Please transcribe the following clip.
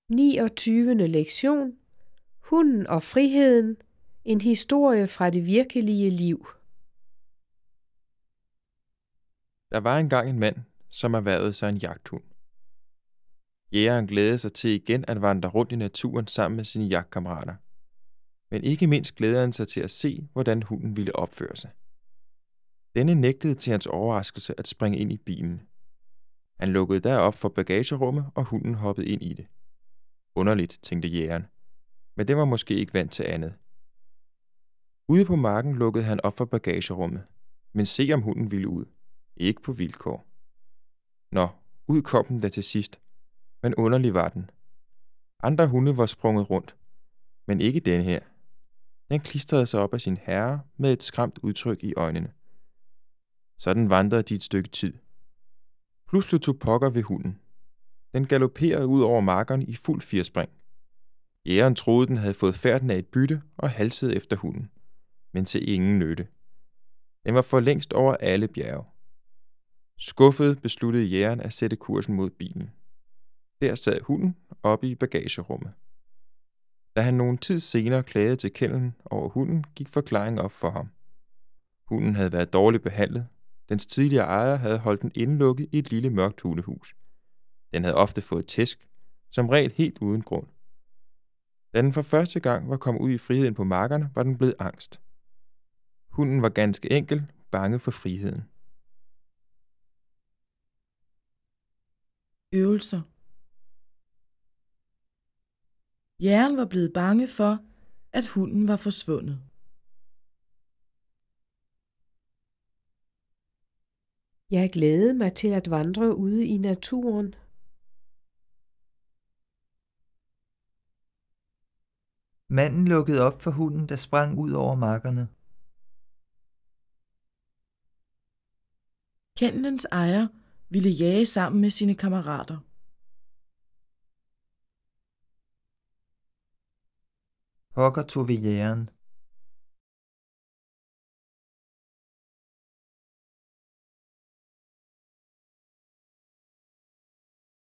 29. lektion. Hunden og friheden. En historie fra det virkelige liv. Der var engang en mand, som erhvervede sig en jagthund. Jægeren glædede sig til igen at vandre rundt i naturen sammen med sine jagtkammerater. Men ikke mindst glædede han sig til at se, hvordan hunden ville opføre sig. Denne nægtede til hans overraskelse at springe ind i bilen. Han lukkede derop for bagagerummet, og hunden hoppede ind i det. Underligt, tænkte jægeren, men den var måske ikke vant til andet. Ude på marken lukkede han op for bagagerummet, men se om hunden ville ud. Ikke på vilkår. Nå, ud kom den da til sidst, men underlig var den. Andre hunde var sprunget rundt, men ikke den her. Den klistrede sig op af sin herre med et skræmt udtryk i øjnene. Sådan vandrede de et stykke tid. Pludselig tog pokker ved hunden. Den galopperede ud over markerne i fuld firspring. Jægeren troede, den havde fået færden af et bytte og halsede efter hunden, men til ingen nytte. Den var for længst over alle bjerge. Skuffet besluttede jægeren at sætte kursen mod bilen. Der sad hunden oppe i bagagerummet. Da han nogen tid senere klagede til kennelen over hunden, gik forklaringen op for ham. Hunden havde været dårligt behandlet. Dens tidligere ejer havde holdt den indelukket i et lille mørkt hundehus. Den havde ofte fået tæsk, som regel helt uden grund. Da den for første gang var kommet ud i friheden på markerne, var den blevet angst. Hunden var ganske enkelt bange for friheden. Øvelser. Jægeren var blevet bange for, at hunden var forsvundet. Jeg glædede mig til at vandre ude i naturen. Manden lukkede op for hunden, der sprang ud over markerne. Kennelens ejer ville jage sammen med sine kammerater. Pokker tog ved jægeren.